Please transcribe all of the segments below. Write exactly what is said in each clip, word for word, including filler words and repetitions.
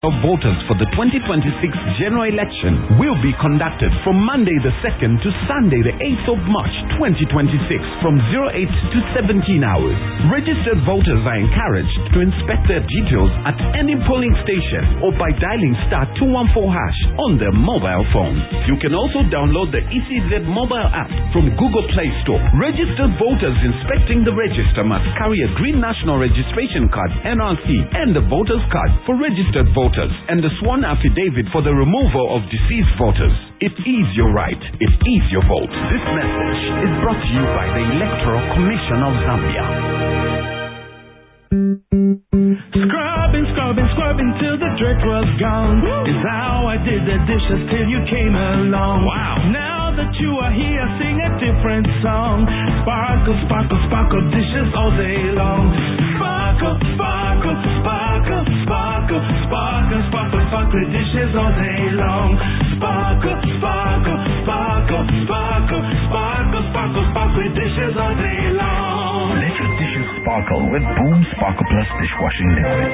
of voters for the twenty twenty-six general election will be conducted from Monday the second to Sunday the eighth of March twenty twenty-six from eight to seventeen hours. Registered voters are encouraged to inspect their details at any polling station or by dialing star two one four hash on their mobile phone. You can also download the E C Z mobile app from Google Play Store. Registered voters inspecting the register must carry a green national registration card N R C and a voter's card for registered voters and the sworn affidavit for the removal of deceased voters. It is your right. It is your vote. This message is brought to you by the Electoral Commission of Zambia. Scrubbing, scrubbing, scrubbing till the dirt was gone. Is how I did the dishes till you came along. Wow. Now that you are here, sing a different song. Sparkle, sparkle, sparkle dishes all day long. Sparkle, sparkle, sparkle, sparkle, sparkle, sparkle, sparkle dishes all day long. Sparkle, sparkle, sparkle, sparkle, sparkle, sparkle, sparkle dishes all day long. Let your dishes sparkle with Boom Sparkle Plus dishwashing liquid.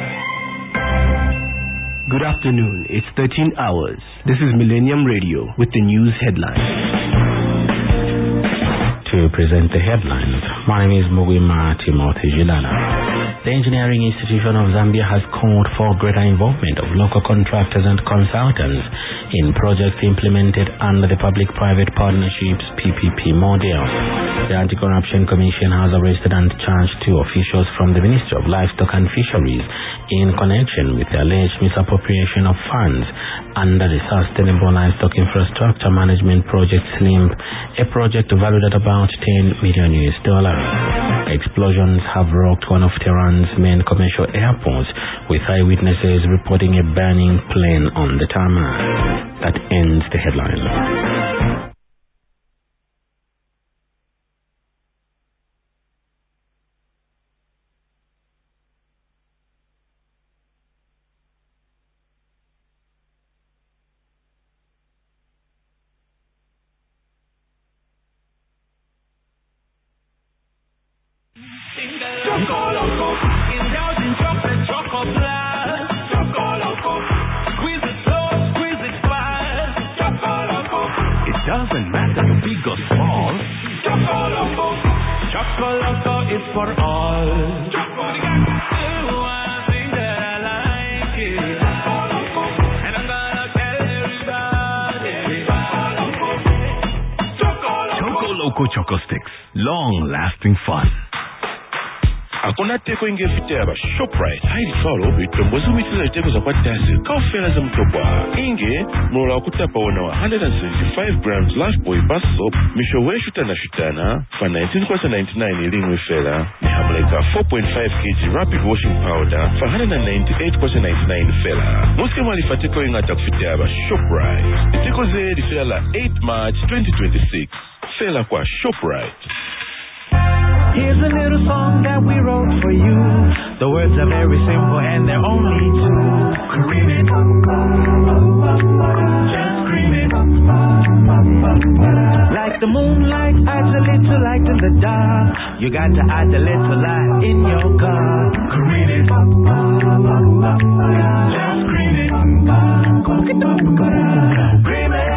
Good afternoon. It's thirteen hours. This is Millennium Radio with the news headlines. To present the headlines, my name is Mugwima Timothy Jilana. The Engineering Institution of Zambia has called for greater involvement of local contractors and consultants in projects implemented under the Public-Private Partnerships P P P model. The Anti-Corruption Commission has arrested and charged two officials from the Ministry of Livestock and Fisheries in connection with the alleged misappropriation of funds under the Sustainable Livestock Infrastructure Management Project SLIMP, a project valued at about ten million U S dollars. Explosions have rocked one of Tehran's main commercial airports, with eyewitnesses reporting a burning plane on the tarmac. That ends the headline. Doesn't matter big or small. Choco Loco, Choco Loco is for all. Choco Loco, one thing that I like is Choco Loco, and I'm gonna tell everybody. Choco Loco, Choco Loco Choco Sticks. Long-lasting fun. Hakuna teko ingefite aba Shoprite haidi falo bitombozi umitiza iteko za kwa tasi kaufela za mtobwa inge mrola wakutapa wana wa one hundred seventy-five grams Lush Boy Bath Soap mishowe shutana shutana fa nineteen ninety-nine ilingwe fela ni hamleka four point five kilograms Rapid Washing Powder fa one hundred ninety-eight ninety-nine fela muske malifatiko ingata kufite aba Shoprite iteko zedi fela eighth March twenty twenty-six fela kwa Shoprite. Here's a little song that we wrote for you. The words are very simple and they're only two. Cream it, just cream it. Like the moonlight adds a little light in the dark. You got to add a little light in your car. Cream it, just cream it. Cream it.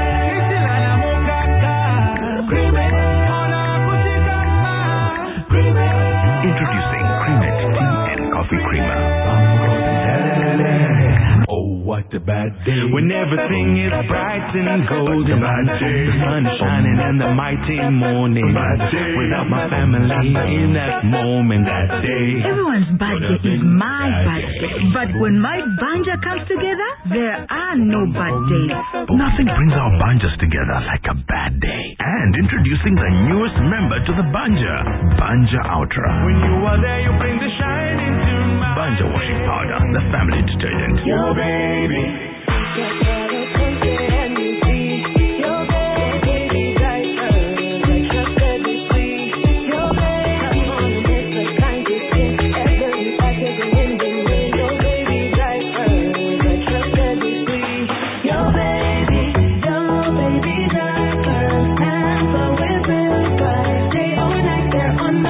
Introducing Creamet Tea and Coffee Creamer. Oh, what a bad day. When everything is bright and golden. The sun is shining and the mighty morning. Without my family in that moment, that day. Everyone's birthday is my birthday. But when my banja comes together, there are no bad days. Nothing brings our banjas together like a bad day. And introducing the newest member to the banja, Banja Ultra. When you are there, you bring the shine into my Banja washing powder, the family detergent. Yo, baby.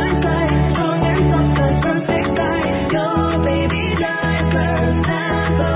Perfect size, your baby diapers, and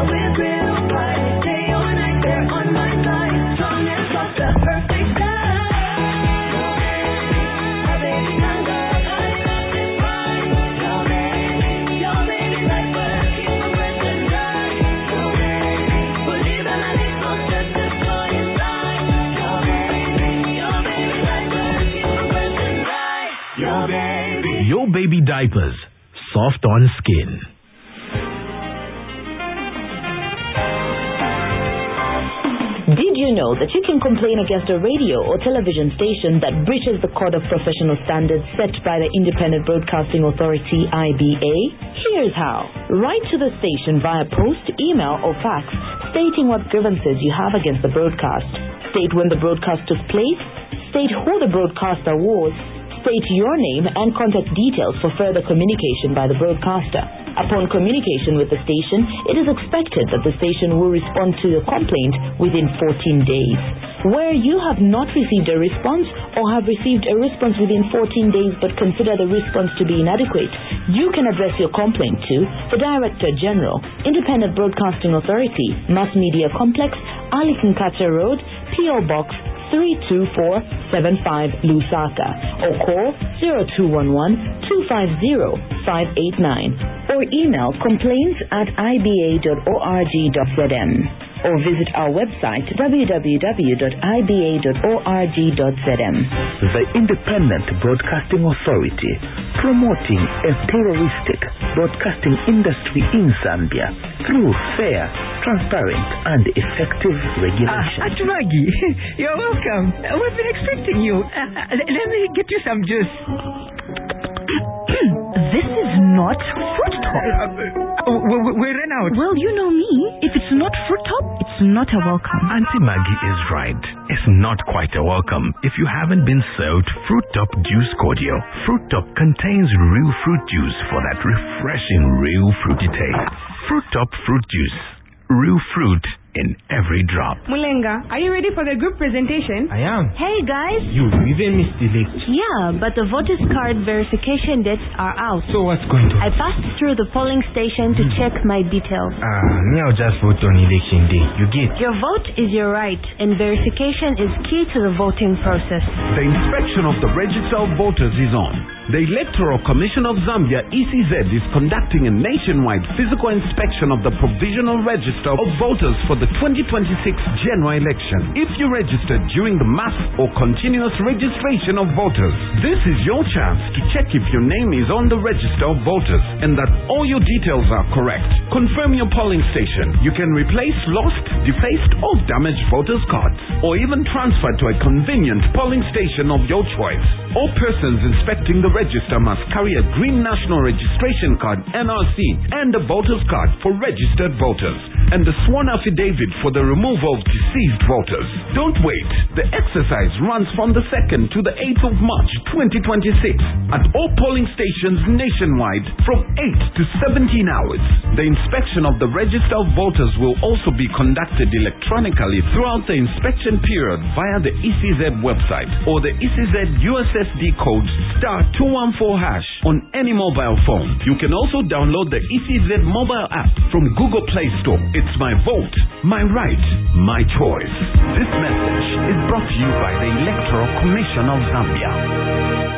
baby diapers, soft on skin. Did you know that you can complain against a radio or television station that breaches the Code of Professional Standards set by the Independent Broadcasting Authority, I B A? Here's how. Write to the station via post, email, or fax stating what grievances you have against the broadcast. State when the broadcast took place, state who the broadcaster was, state your name and contact details for further communication by the broadcaster. Upon communication with the station, it is expected that the station will respond to your complaint within fourteen days. Where you have not received a response or have received a response within fourteen days but consider the response to be inadequate, you can address your complaint to the Director General, Independent Broadcasting Authority, Mass Media Complex, Ali Kinkacha Road, P O Box three two four seven five, Lusaka, or call zero two one one, two five zero, five eight nine, or email complaints at I B A dot org dot Z M, or visit our website w w w dot I B A dot org dot Z M. The Independent Broadcasting Authority, promoting a pluralistic broadcasting industry in Zambia through fair, transparent, and effective regulation. Ah, Atumagi, you're welcome. Uh, we've been expecting you. Uh, uh, let me get you some juice. This is not Fruit Top. Uh, uh, oh, we, we ran out. Well, you know me. If it's not Fruit Top, it's not a welcome. Auntie Maggie is right. It's not quite a welcome if you haven't been served Fruit Top Juice Cordial. Fruit Top contains real fruit juice for that refreshing, real fruity taste. Fruit Top Fruit Juice. Real fruit in every drop. Mulenga, are you ready for the group presentation? I am. Hey guys. You even missed the lecture. Yeah, but the voters card verification dates are out. So what's going to I passed through the polling station to mm. check my details. Ah, uh, me I'll just vote on election day. You get? Your vote is your right, and verification is key to the voting process. The inspection of the register of voters is on. The Electoral Commission of Zambia, E C Z, is conducting a nationwide physical inspection of the provisional register of voters for the twenty twenty-six general election. If you registered during the mass or continuous registration of voters, this is your chance to check if your name is on the register of voters and that all your details are correct. Confirm your polling station. You can replace lost, defaced, or damaged voters' cards, or even transfer to a convenient polling station of your choice. All persons inspecting the register must carry a green national registration card, N R C, and a voter's card for registered voters, and a sworn affidavit for the removal of deceased voters. Don't wait. The exercise runs from the second to the eighth of March twenty twenty-six at all polling stations nationwide from eight to seventeen hours. The inspection of the register of voters will also be conducted electronically throughout the inspection period via the E C Z website or the E C Z U S S D code star two one four hash on any mobile phone. You can also download the E C Z mobile app from Google Play Store. It's my vote, my right, my choice. This message is brought to you by the Electoral Commission of Zambia.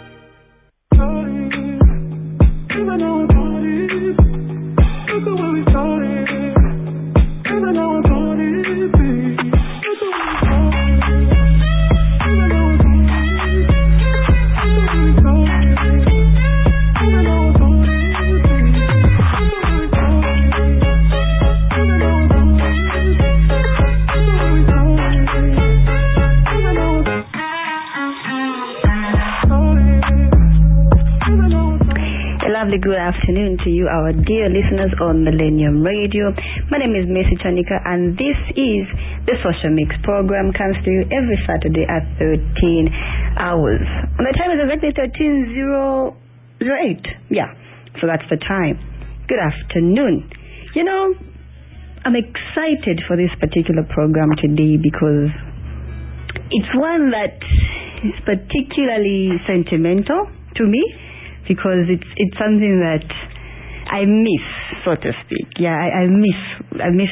Good afternoon to you, our dear listeners on Millennium Radio. My name is Messi Chanika, and this is the Social Mix program. Comes to you every Saturday at thirteen hours. And the time is exactly thirteen oh eight. Yeah, so that's the time. Good afternoon. You know, I'm excited for this particular program today because it's one that is particularly sentimental to me, because it's it's something that I miss, so to speak. Yeah, I, I miss I miss